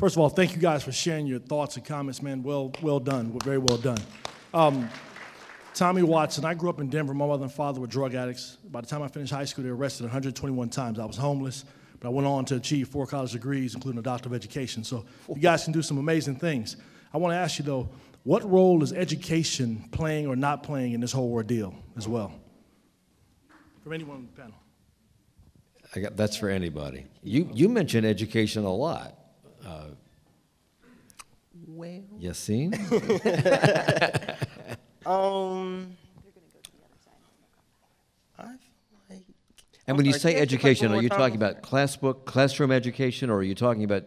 First of all, thank you guys for sharing your thoughts and comments, man. Well done. Very well done. Tommy Watson, I grew up in Denver. My mother and father were drug addicts. By the time I finished high school, they were arrested 121 times. I was homeless, but I went on to achieve 4 college degrees, including a doctor of education. So you guys can do some amazing things. I want to ask you, though, what role is education playing or not playing in this whole ordeal as well? From anyone on the panel. That's for anybody. You mention education a lot. Well, Yassine? I feel like. And when you say Can you ask the question education, one are more you time? talking about classroom education, or are you talking about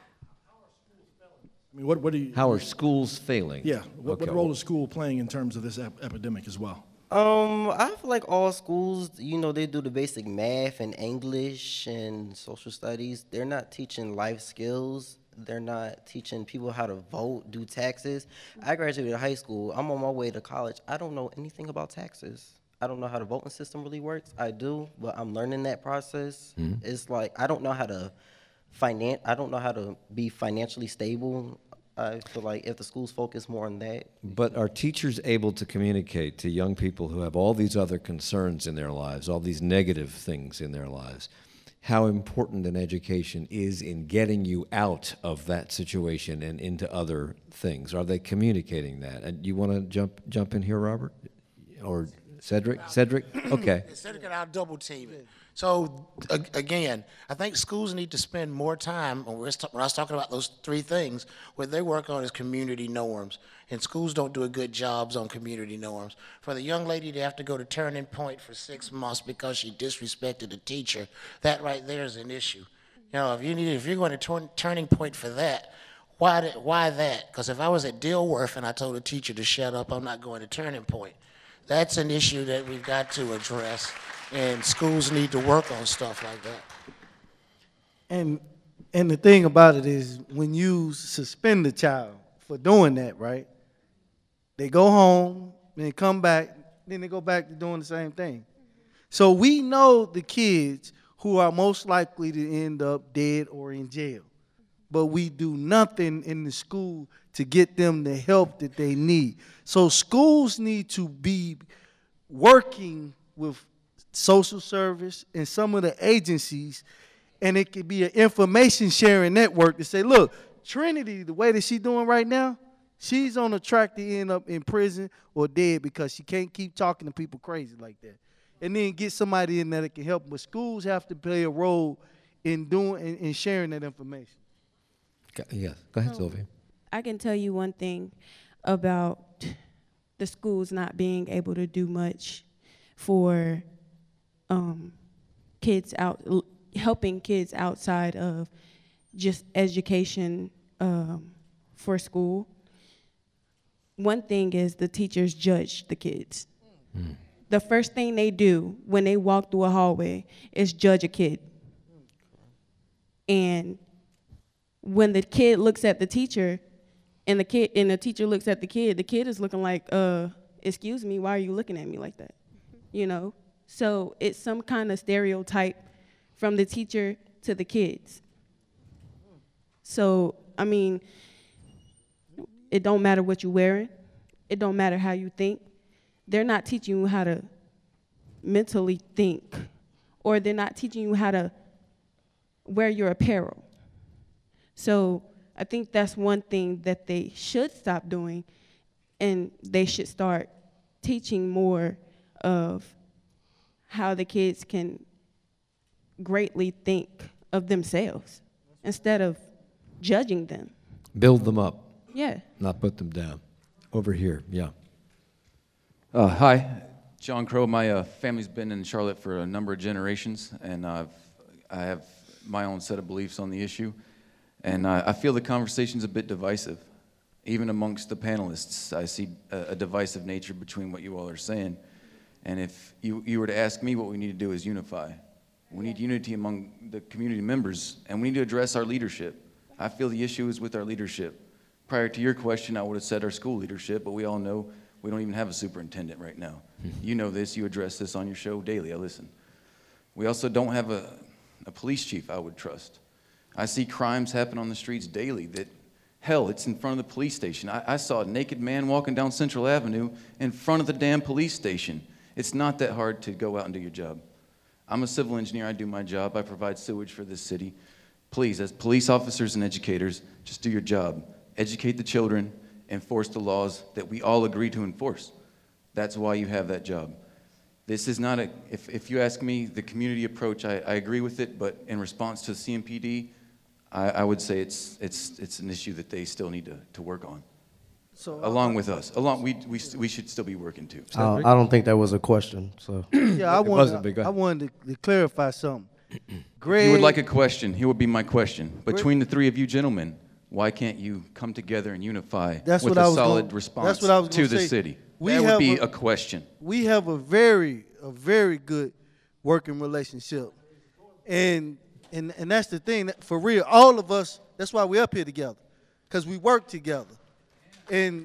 I mean, what do you? how are schools failing? Yeah. What Okay. role is school playing in terms of this epidemic as well? I feel like all schools, they do the basic math and English and social studies. They're not teaching life skills. They're not teaching people how to vote, do taxes. I graduated high school. I'm on my way to college. I don't know anything about taxes. I don't know how the voting system really works. I do, but I'm learning that process. It's like I don't know how to I don't know how to be financially stable. I feel like if the schools focus more on that. But are teachers able to communicate to young people who have all these other concerns in their lives, all these negative things in their lives, how important an education is in getting you out of that situation and into other things? Are they communicating that? And you want to jump in here, Robert? Or Cedric? Cedric? Okay. Cedric and I'll double team it. So again, I think schools need to spend more time, when I was talking about those 3 things, what they work on is community norms. And schools don't do a good job on community norms. For the young lady to have to go to Turning Point for 6 months because she disrespected a teacher, that right there is an issue. If you're going to Turning Point for that, why that? Because if I was at Dilworth and I told a teacher to shut up, I'm not going to Turning Point. That's an issue that we've got to address, and schools need to work on stuff like that. And the thing about it is, when you suspend the child for doing that, right? They go home, then they come back, then they go back to doing the same thing. So we know the kids who are most likely to end up dead or in jail, but we do nothing in the school to get them the help that they need. So schools need to be working with social service and some of the agencies, and it could be an information sharing network to say, look, Trinity, the way that she's doing right now, she's on a track to end up in prison or dead because she can't keep talking to people crazy like that. And then get somebody in there that can help. But schools have to play a role in doing and sharing that information. Yes. Go ahead, Sylvia. I can tell you one thing about the schools not being able to do much for helping kids outside of just education for school. One thing is the teachers judge the kids. The first thing they do when they walk through a hallway is judge a kid. And when the kid looks at the teacher and the teacher looks at the kid is looking like, excuse me, why are you looking at me like that? So it's some kind of stereotype from the teacher to the kids. So, I mean, it don't matter what you're wearing. It don't matter how you think. They're not teaching you how to mentally think, or they're not teaching you how to wear your apparel. So I think that's one thing that they should stop doing, and they should start teaching more of how the kids can greatly think of themselves instead of judging them. Build them up. Yeah. Not put them down. Over here, yeah. Hi, John Crow. My family's been in Charlotte for a number of generations, and I have my own set of beliefs on the issue. And I feel the conversation's a bit divisive. Even amongst the panelists, I see a divisive nature between what you all are saying. And if you were to ask me, what we need to do is unify. We need unity among the community members, and we need to address our leadership. I feel the issue is with our leadership. Prior to your question, I would have said our school leadership, but we all know we don't even have a superintendent right now. You know this, you address this on your show daily, I listen. We also don't have a police chief I would trust. I see crimes happen on the streets daily that, hell, it's in front of the police station. I saw a naked man walking down Central Avenue in front of the damn police station. It's not that hard to go out and do your job. I'm a civil engineer. I do my job. I provide sewage for this city. Please, as police officers and educators, just do your job. Educate the children, enforce the laws that we all agree to enforce. That's why you have that job. This is not a, if you ask me, the community approach, I agree with it, but in response to CMPD, I would say it's an issue that they still need to work on. So Along with us. We should still be working too. I don't think that was a question. So yeah, wasn't, but go I ahead. wanted to clarify something. If you would like a question, here would be my question. Between the three of you gentlemen, why can't you come together and unify That's with what I a was solid gonna- response that's what I was to gonna the say. city? We That would have be a- a question. We have a very good working relationship, and that's the thing. For real, all of us. That's why we're up here together, because we work together, and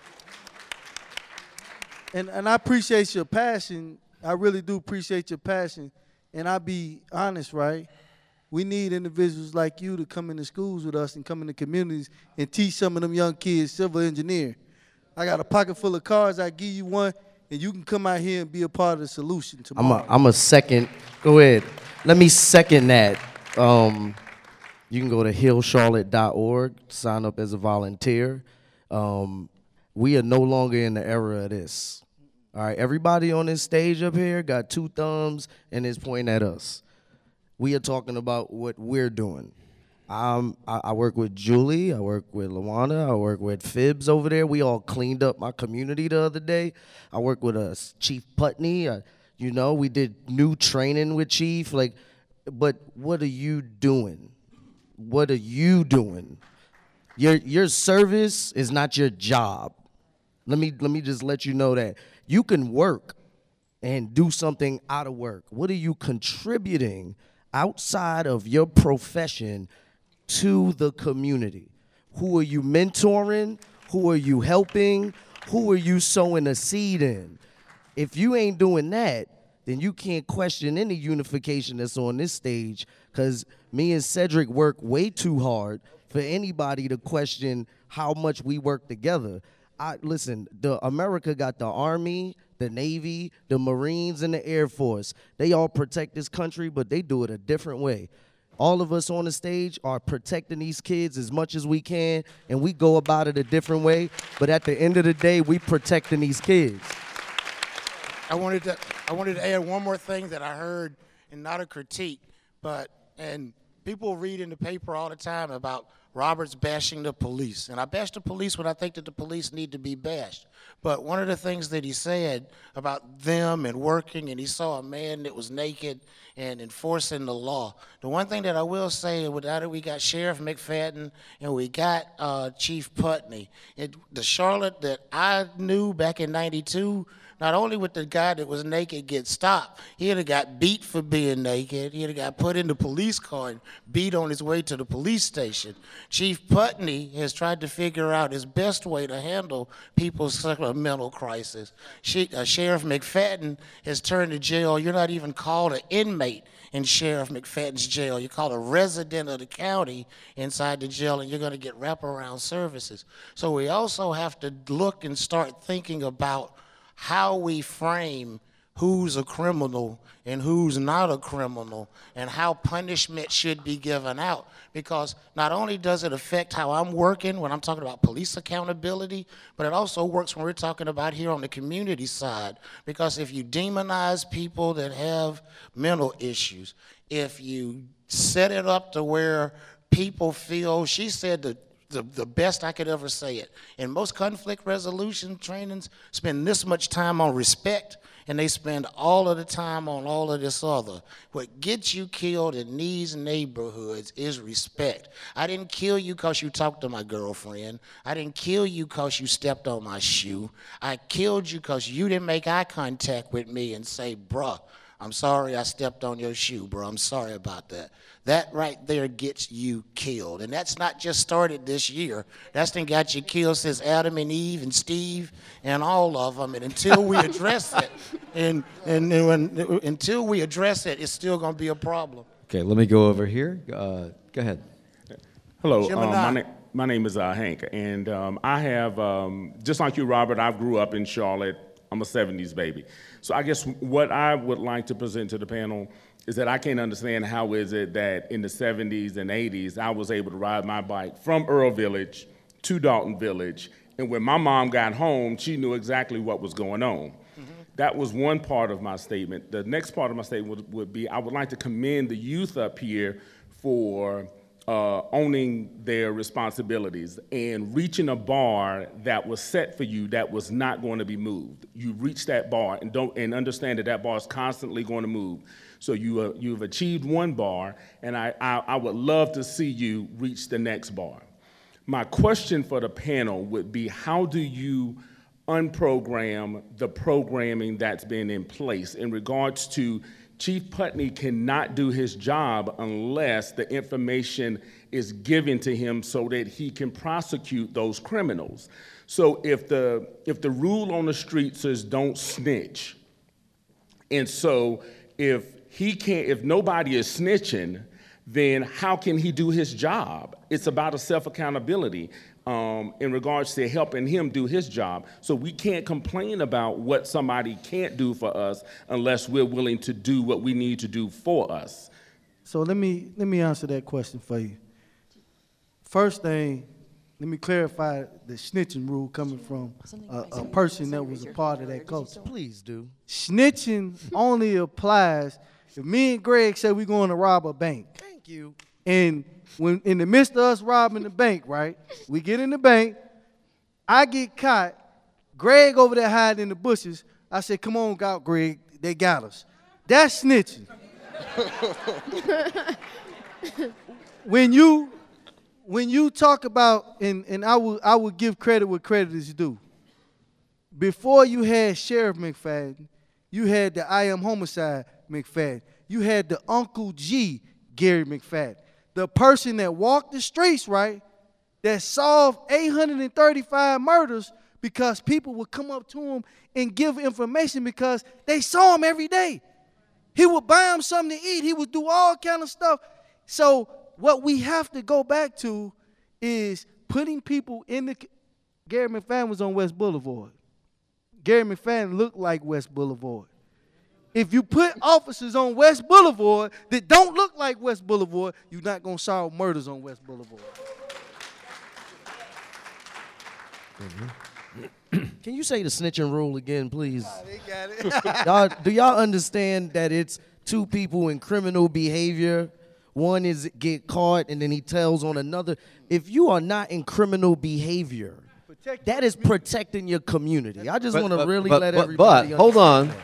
I appreciate your passion. I really do appreciate your passion, and I'll be honest, right? We need individuals like you to come into schools with us and come into communities and teach some of them young kids civil engineering. I got a pocket full of cards. I give you one, and you can come out here and be a part of the solution tomorrow. I'm a second. Go ahead. Let me second that. You can go to healcharlotte.org, sign up as a volunteer. We are no longer in the era of this. All right, everybody on this stage up here got two thumbs and is pointing at us. We are talking about what we're doing. I work with Julie, I work with Lawana, I work with Phibbs over there. We all cleaned up my community the other day. I work with Chief Putney. We did new training with Chief. But what are you doing? What are you doing? Your service is not your job. Let me just let you know that. You can work and do something out of work. What are you contributing outside of your profession to the community? Who are you mentoring? Who are you helping? Who are you sowing a seed in? If you ain't doing that, then you can't question any unification that's on this stage, because me and Cedric work way too hard for anybody to question how much we work together. Listen, America got the Army, the Navy, the Marines, and the Air Force. They all protect this country, but they do it a different way. All of us on the stage are protecting these kids as much as we can, and we go about it a different way. But at the end of the day, we protecting these kids. I wanted to add one more thing that I heard, and not a critique, and people read in the paper all the time about Roberts bashing the police. And I bash the police when I think that the police need to be bashed. But one of the things that he said about them and working, and he saw a man that was naked and enforcing the law. The one thing that I will say, without it, we got Sheriff McFadden and we got Chief Putney. The Charlotte that I knew back in '92, not only would the guy that was naked get stopped, he'd have got beat for being naked. He'd have got put in the police car and beat on his way to the police station. Chief Putney has tried to figure out his best way to handle people's mental crisis. Sheriff McFadden has turned the jail. You're not even called an inmate in Sheriff McFadden's jail. You're called a resident of the county inside the jail, and you're going to get wraparound services. So we also have to look and start thinking about how we frame who's a criminal and who's not a criminal, and how punishment should be given out. Because not only does it affect how I'm working when I'm talking about police accountability, but it also works when we're talking about here on the community side. Because if you demonize people that have mental issues, if you set it up to where people feel, she said that the best I could ever say it. In most conflict resolution trainings, spend this much time on respect, and they spend all of the time on all of this other. What gets you killed in these neighborhoods is respect. I didn't kill you because you talked to my girlfriend. I didn't kill you because you stepped on my shoe. I killed you because you didn't make eye contact with me and say, bruh, I'm sorry I stepped on your shoe, bro. I'm sorry about that. That right there gets you killed. And that's not just started this year. That's been got you killed since Adam and Eve and Steve and all of them. And until we address it, until we address it, it's still going to be a problem. Okay, let me go over here. Go ahead. Hello, Gemini. my name is Hank, and I have, just like you, Robert, I grew up in Charlotte. I'm a 70s baby. So I guess what I would like to present to the panel is that I can't understand how is it that in the 70s and 80s, I was able to ride my bike from Earl Village to Dalton Village, and when my mom got home, she knew exactly what was going on. That was one part of my statement. The next part of my statement would be I would like to commend the youth up here for owning their responsibilities and reaching a bar that was set for you that was not going to be moved. You reach that bar and understand that that bar is constantly going to move. So you've achieved one bar, and I would love to see you reach the next bar. My question for the panel would be, how do you unprogram the programming that's been in place in regards to Chief Putney cannot do his job unless the information is given to him so that he can prosecute those criminals. So if the rule on the street says don't snitch, and so if nobody is snitching, then how can he do his job? It's about a self-accountability in regards to helping him do his job. So we can't complain about what somebody can't do for us unless we're willing to do what we need to do for us. So let me answer that question for you. First thing, let me clarify the snitching rule coming from a person that was a part of that culture. Please do. Snitching only applies if me and Greg say we're going to rob a bank. Thank you. And when in the midst of us robbing the bank, right, we get in the bank, I get caught, Greg over there hiding in the bushes, I said, come on out, Greg, they got us. That's snitching. When you talk about, and I would give credit where credit is due. Before you had Sheriff McFadden, you had the I Am Homicide McFadden. You had the Uncle G, Gary McFadden. The person that walked the streets, right, that solved 835 murders because people would come up to him and give information because they saw him every day. He would buy him something to eat. He would do all kind of stuff. So what we have to go back to is putting people in the... Gary McFadden was on West Boulevard. Gary McFadden looked like West Boulevard. If you put officers on West Boulevard that don't look like West Boulevard, you're not going to solve murders on West Boulevard. Can you say the snitching rule again, please? They got it. Do y'all understand that it's two people in criminal behavior? One is get caught and then he tells on another. If you are not in criminal behavior, that is protecting your community. I just want to really let everybody hold on. understand.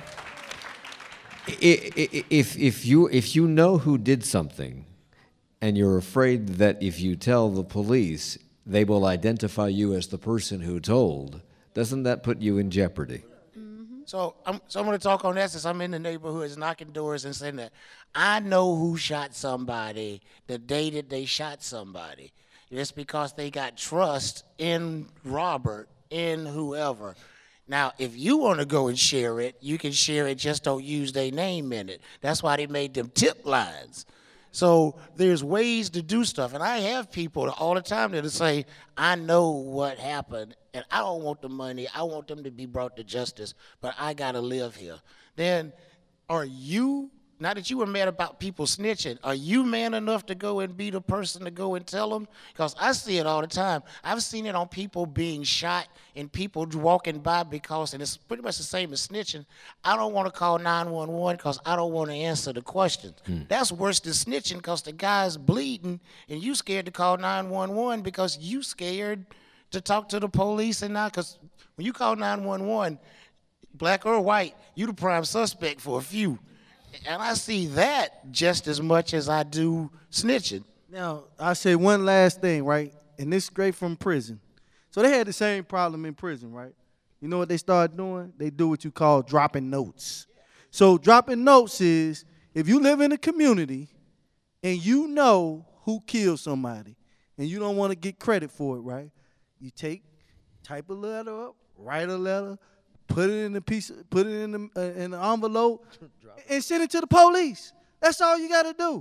If you know who did something, and you're afraid that if you tell the police, they will identify you as the person who told, doesn't that put you in jeopardy? So I'm going to talk on that since I'm in the neighborhoods knocking doors and saying that I know who shot somebody the day that they shot somebody. It's because they got trust in Robert, in whoever. Now, if you want to go and share it, you can share it, just don't use their name in it. That's why they made them tip lines. So there's ways to do stuff. And I have people all the time that'll say, I know what happened, and I don't want the money. I want them to be brought to justice, but I got to live here. Then are you, now that you were mad about people snitching, are you man enough to go and be the person to go and tell them? Because I see it all the time. I've seen it on people being shot and people walking by because, and it's pretty much the same as snitching, I don't want to call 911 because I don't want to answer the questions. That's worse than snitching because the guy's bleeding and you scared to call 911 because you scared to talk to the police and not, because when you call 911, black or white, you the prime suspect for a few. And I see that just as much as I do snitching. Now, I say one last thing, right? And this is straight from prison. So they had the same problem in prison, right? You know what they started doing? They do what you call dropping notes. So dropping notes is if you live in a community and you know who killed somebody and you don't want to get credit for it, right? You type a letter up, write a letter, put it in an envelope, and send it to the police. That's all you got to do.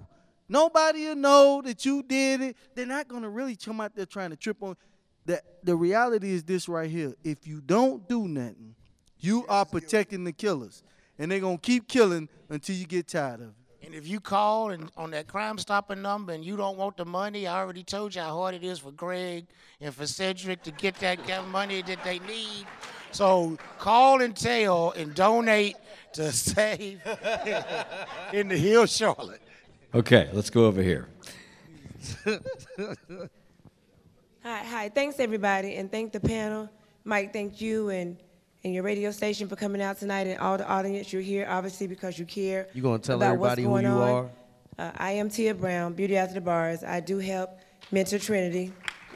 Nobody will know that you did it. They're not gonna really come out there trying to trip on. The reality is this right here. If you don't do nothing, you are protecting the killers, and they're gonna keep killing until you get tired of it. And if you call and on that Crime Stopping number and you don't want the money, I already told you how hard it is for Greg and for Cedric to get that money that they need. So call and tell and donate to Save in the Hill, Charlotte. Okay, let's go over here. Hi. Thanks, everybody, and thank the panel. Mike, thank you and your radio station for coming out tonight, and all the audience. You're here, obviously, because you care. You gonna tell about everybody who what's you going are? on. I am Tia Brown, Beauty After the Bars. I do help mentor Trinity.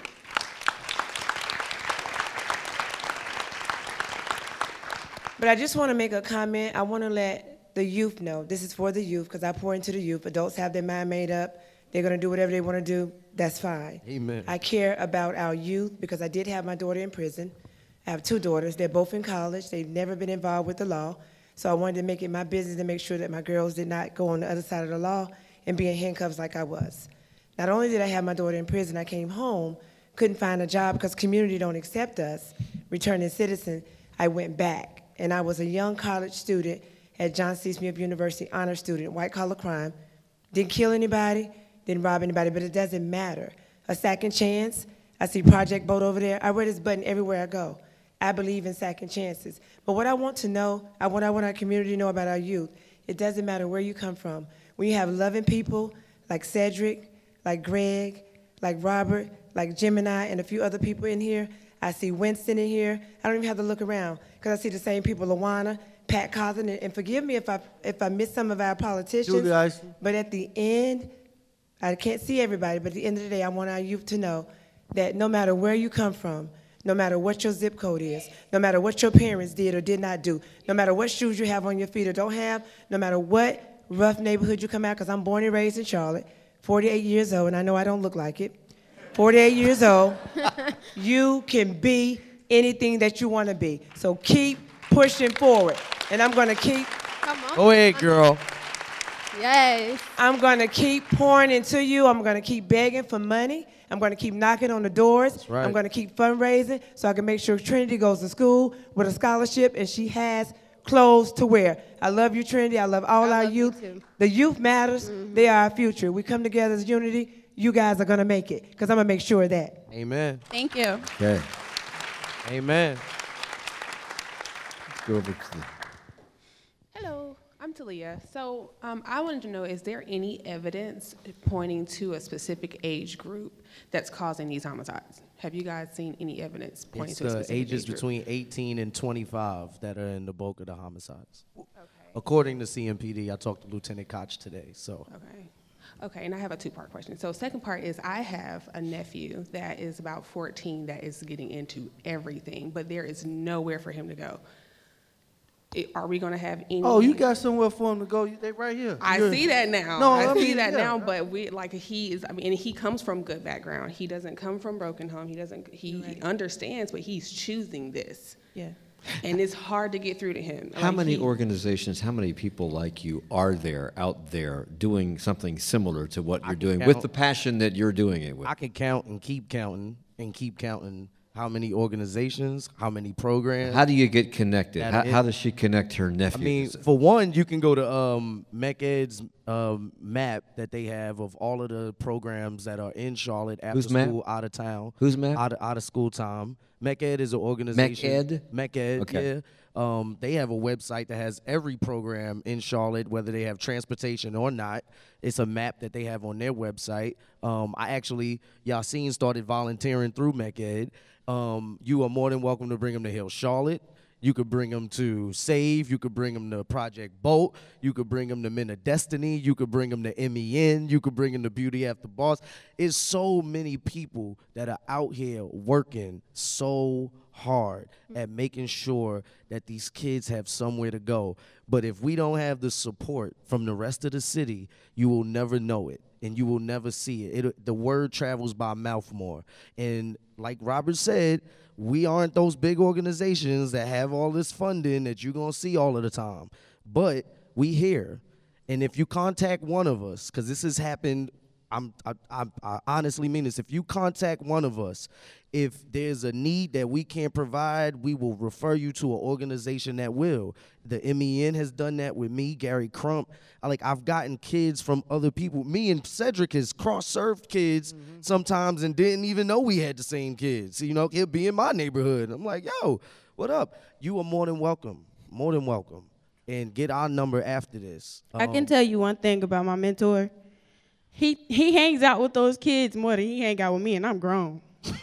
But I just want to make a comment. I want to let the youth know. This is for the youth, because I pour into the youth. Adults have their mind made up. They're going to do whatever they want to do. That's fine. Amen. I care about our youth because I did have my daughter in prison. I have 2 daughters. They're both in college. They've never been involved with the law. So I wanted to make it my business to make sure that my girls did not go on the other side of the law and be in handcuffs like I was. Not only did I have my daughter in prison, I came home, couldn't find a job because community don't accept us, returning citizen. I went back, and I was a young college student at John C. Smith University, honor student, white collar crime. Didn't kill anybody, didn't rob anybody, but it doesn't matter. A second chance. I see Project Boat over there. I wear this button everywhere I go. I believe in second chances. But what I want to know, what I want our community to know about our youth, it doesn't matter where you come from. When you have loving people like Cedric, like Greg, like Robert, like Gemini, and a few other people in here, I see Winston in here. I don't even have to look around because I see the same people, Lawana, Pat Cawthon, and forgive me if I miss some of our politicians. Julie Iceland. But at the end, I can't see everybody, but at the end of the day, I want our youth to know that no matter where you come from, no matter what your zip code is, no matter what your parents did or did not do, no matter what shoes you have on your feet or don't have, no matter what rough neighborhood you come out, because I'm born and raised in Charlotte, 48 years old, and I know I don't look like it, 48 years old, you can be anything that you want to be. So keep pushing forward, and I'm going to keep... Come on. Go ahead, girl. Yes. I'm going to keep pouring into you. I'm going to keep begging for money. I'm going to keep knocking on the doors. That's right. I'm going to keep fundraising so I can make sure Trinity goes to school with a scholarship and she has clothes to wear. I love you, Trinity. I love all our youth. The youth matters. They are our future. We come together as unity. You guys are going to make it because I'm going to make sure of that. Amen. Thank you. Okay, Amen. let's go over to the... Hello, I'm Talia. So I wanted to know, is there any evidence pointing to a specific age group that's causing these homicides? Have you guys seen any evidence pointing It's to a the specific ages age group? between 18 and 25 that are in the bulk of the homicides. Okay. According to CMPD, I talked to Lieutenant Koch today, so. Okay. Okay, and I have a 2-part question. So second part is I have a nephew that is about 14 that is getting into everything, but there is nowhere for him to go. Are we going to have any? Oh, you got somewhere for him to go. They right here. I see that now. No, I see mean, that yeah. now, but he is, and he comes from good background. He doesn't come from broken home. He understands, but he's choosing this. Yeah. And it's hard to get through to him. How many organizations, how many people like you are there, out there, doing something similar to what you're doing with count. the passion that you're doing it with? I can count and keep counting how many organizations, how many programs. How do you get connected? That How is- does she connect her I nephew? mean, for one, you can go to MECED's map that they have of all of the programs that are in Charlotte after Whose map? school, out of town. Whose map? Out of school time. MECED is an organization. MECED? MECED, Okay. yeah. They have a website that has every program in Charlotte, whether they have transportation or not. It's a map that they have on their website. Yassine started volunteering through MECED. You are more than welcome to bring them to Hill Charlotte. You could bring them to Save. You could bring them to Project Boat. You could bring them to Men of Destiny. You could bring them to MEN. You could bring them to Beauty After Bars. It's so many people that are out here working so hard at making sure that these kids have somewhere to go. But if we don't have the support from the rest of the city, you will never know it and you will never see it. The word travels by mouth more. And like Robert said, we aren't those big organizations that have all this funding that you're going to see all of the time. But we here. And if you contact one of us, because this has happened, I honestly mean this. If you contact one of us, if there's a need that we can't provide, we will refer you to an organization that will. The MEN has done that with me, Gary Crump. I've gotten kids from other people. Me and Cedric has cross-served kids sometimes and didn't even know we had the same kids. You know, he'll be in my neighborhood. I'm like, yo, what up? You are more than welcome. More than welcome. And get our number after this. I can tell you one thing about my mentor. He hangs out with those kids more than he hang out with me, and I'm grown.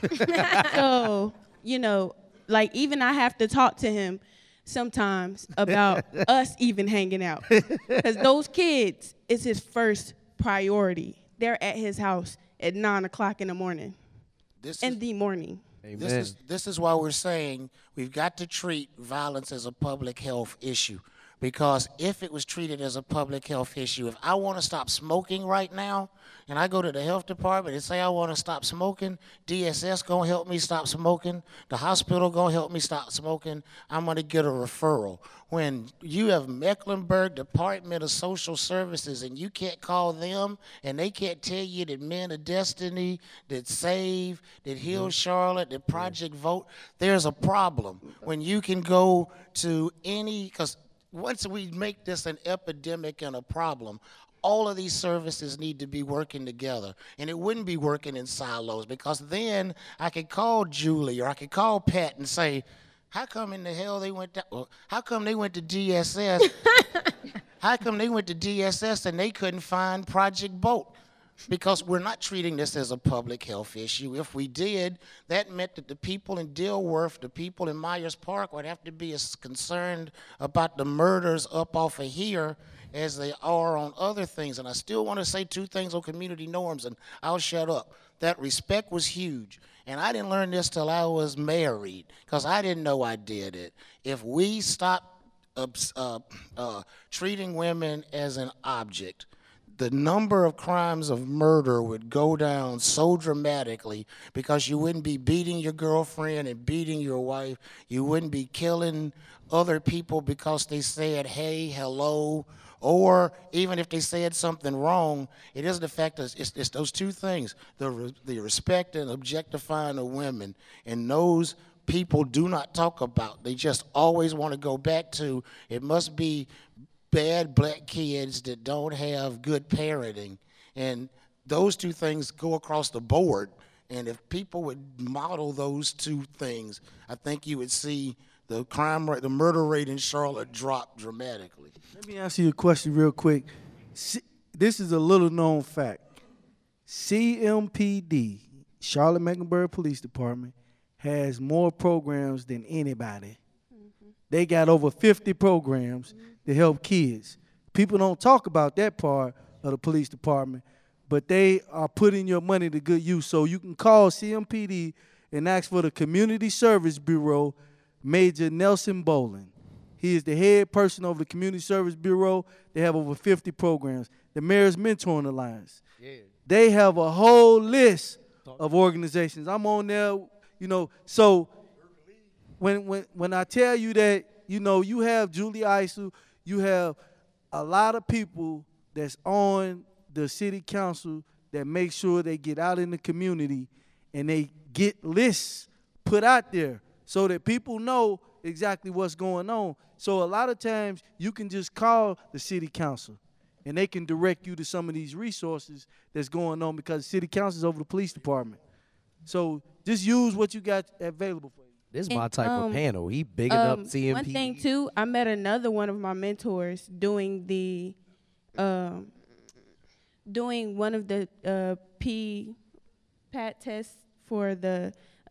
So, you know, like even I have to talk to him sometimes about us even hanging out. Because those kids is his first priority. They're at his house at 9 o'clock in the morning. Amen. This is why we're saying we've got to treat violence as a public health issue. Because if it was treated as a public health issue, if I want to stop smoking right now, and I go to the health department and say I want to stop smoking, DSS going to help me stop smoking, the hospital going to help me stop smoking, I'm going to get a referral. When you have Mecklenburg Department of Social Services and you can't call them and they can't tell you that Men of Destiny, that SAVE, that Heal Charlotte, that Project Vote, there's a problem. When you can go to any, because once we make this an epidemic and a problem, all of these services need to be working together. And it wouldn't be working in silos, because then I could call Julie or I could call Pat and say, how come in the hell they went to, well, how come they went to DSS? How come they went to DSS and they couldn't find Project Boat? Because we're not treating this as a public health issue. If we did, that meant that the people in Dilworth, the people in Myers Park would have to be as concerned about the murders up off of here as they are on other things. And I still want to say two things on community norms, and I'll shut up. That respect was huge. And I didn't learn this till I was married, because I didn't know I did it. If we stop treating women as an object, the number of crimes of murder would go down so dramatically, because you wouldn't be beating your girlfriend and beating your wife. You wouldn't be killing other people because they said, hey, hello, or even if they said something wrong. It isn't the fact that it's those two things, the respect and objectifying of women, and those people do not talk about. They just always want to go back to, it must be bad black kids that don't have good parenting. And those two things go across the board. And if people would model those two things, I think you would see the crime rate, the murder rate in Charlotte drop dramatically. Let me ask you a question real quick. This is a little known fact. CMPD, Charlotte Mecklenburg Police Department, has more programs than anybody. They got over 50 programs to help kids. People don't talk about that part of the police department, but they are putting your money to good use. So you can call CMPD and ask for the Community Service Bureau, Major Nelson Boland. He is the head person over the Community Service Bureau. They have over 50 programs. The Mayor's Mentoring Alliance. Yeah. They have a whole list of organizations. I'm on there, you know. So when I tell you that, you know, you have Julie Isel, you have a lot of people that's on the city council that make sure they get out in the community and they get lists put out there so that people know exactly what's going on. So a lot of times you can just call the city council and they can direct you to some of these resources that's going on, because the city council is over the police department. So just use what you got available for you. This is my type of panel. He bigging up CMP. One thing too, I met another one of my mentors doing the, doing one of the PAT tests for the,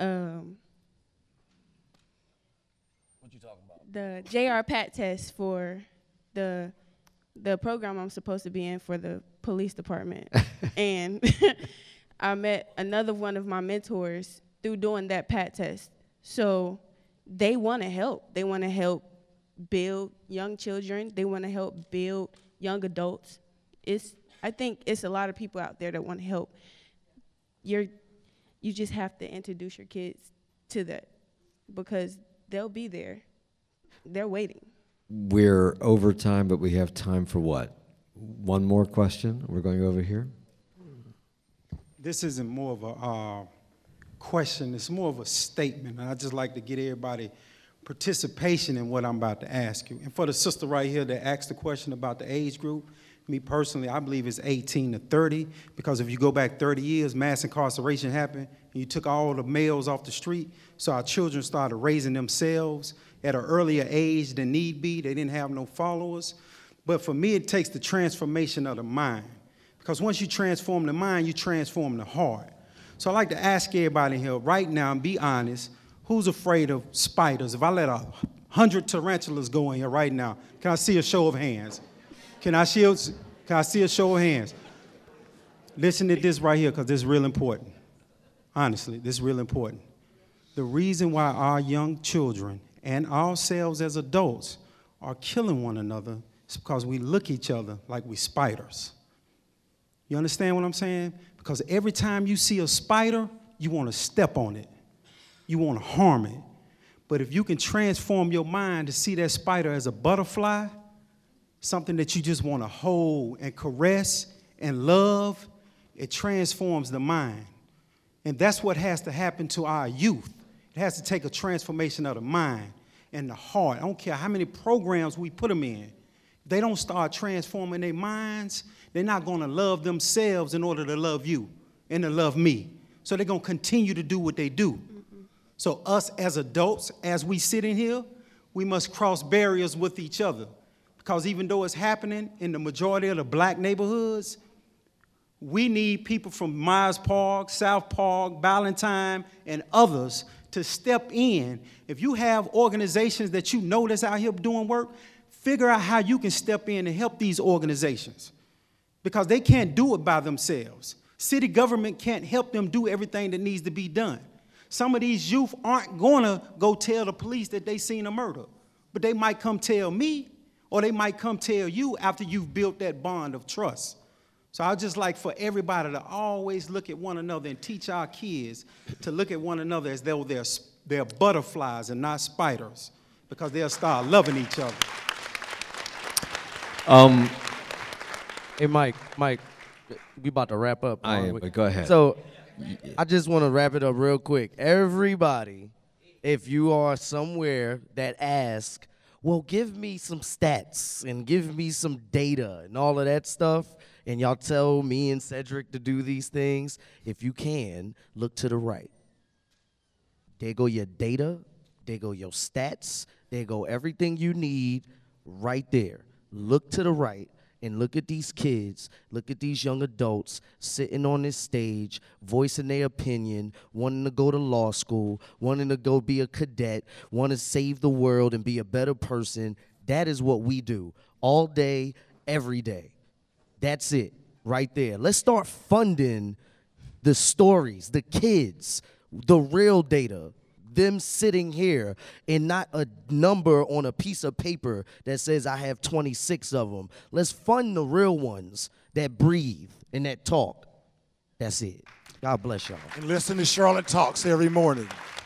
what you talking about? The JR PAT test for the program I'm supposed to be in for the police department, and I met another one of my mentors through doing that PAT test. So they want to help. They want to help build young children. They want to help build young adults. I think it's a lot of people out there that want to help. You just have to introduce your kids to that, because they'll be there. They're waiting. We're over time, but we have time for what? One more question. We're going over here. This isn't more of a question, it's more of a statement, and I'd just like to get everybody participation in what I'm about to ask you. And for the sister right here that asked the question about the age group, me personally, I believe it's 18 to 30, because if you go back 30 years, mass incarceration happened, and you took all the males off the street, so our children started raising themselves at an earlier age than need be. They didn't have no followers. But for me, it takes the transformation of the mind, because once you transform the mind, you transform the heart. So I'd like to ask everybody here right now, and be honest, who's afraid of spiders? If I let 100 tarantulas go in here right now, can I see a show of hands? Can I see a show of hands? Listen to this right here, because this is real important. Honestly, this is real important. The reason why our young children and ourselves as adults are killing one another is because we look at each other like we spiders. You understand what I'm saying? Because every time you see a spider, you want to step on it. You want to harm it. But if you can transform your mind to see that spider as a butterfly, something that you just want to hold and caress and love, it transforms the mind. And that's what has to happen to our youth. It has to take a transformation of the mind and the heart. I don't care how many programs we put them in. If they don't start transforming their minds, they're not going to love themselves in order to love you and to love me. So they're going to continue to do what they do. So us as adults, as we sit in here, we must cross barriers with each other. Because even though it's happening in the majority of the black neighborhoods, we need people from Myers Park, South Park, Ballantyne, and others to step in. If you have organizations that you know that's out here doing work, figure out how you can step in and help these organizations. Because they can't do it by themselves. City government can't help them do everything that needs to be done. Some of these youth aren't going to go tell the police that they seen a murder, but they might come tell me, or they might come tell you after you've built that bond of trust. So I'd just like for everybody to always look at one another and teach our kids to look at one another as though they're butterflies and not spiders, because they'll start loving each other. Hey, Mike, we about to wrap up. I am, but go ahead. So I just want to wrap it up real quick. Everybody, if you are somewhere that asks, well, give me some stats and give me some data and all of that stuff, and y'all tell me and Cedric to do these things, if you can, look to the right. There go your data, there go your stats, there go everything you need right there. Look to the right and look at these kids, look at these young adults sitting on this stage, voicing their opinion, wanting to go to law school, wanting to go be a cadet, want to save the world and be a better person. That is what we do all day, every day. That's it right there. Let's start funding the stories, the kids, the real data, them sitting here and not a number on a piece of paper that says I have 26 of them. Let's fund the real ones that breathe and that talk. That's it. God bless y'all. And listen to Charlotte Talks every morning.